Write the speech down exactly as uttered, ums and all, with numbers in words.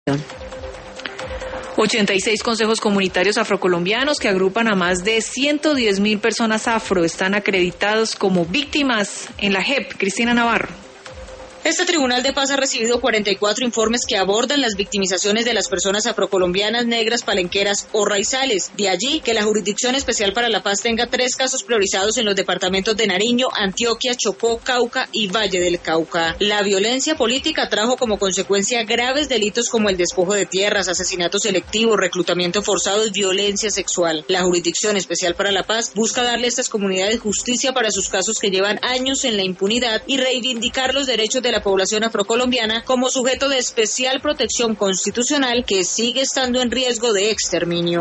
ochenta y seis consejos comunitarios afrocolombianos que agrupan a más de ciento diez mil personas afro están acreditados como víctimas en la J E P. Cristina Navarro. Este Tribunal de Paz ha recibido cuarenta y cuatro informes que abordan las victimizaciones de las personas afrocolombianas, negras, palenqueras o raizales. De allí que la Jurisdicción Especial para la Paz tenga tres casos priorizados en los departamentos de Nariño, Antioquia, Chocó, Cauca y Valle del Cauca. La violencia política trajo como consecuencia graves delitos como el despojo de tierras, asesinato selectivo, reclutamiento forzado y violencia sexual. La Jurisdicción Especial para la Paz busca darle a estas comunidades justicia para sus casos que llevan años en la impunidad y reivindicar los derechos de la población afrocolombiana como sujeto de especial protección constitucional que sigue estando en riesgo de exterminio.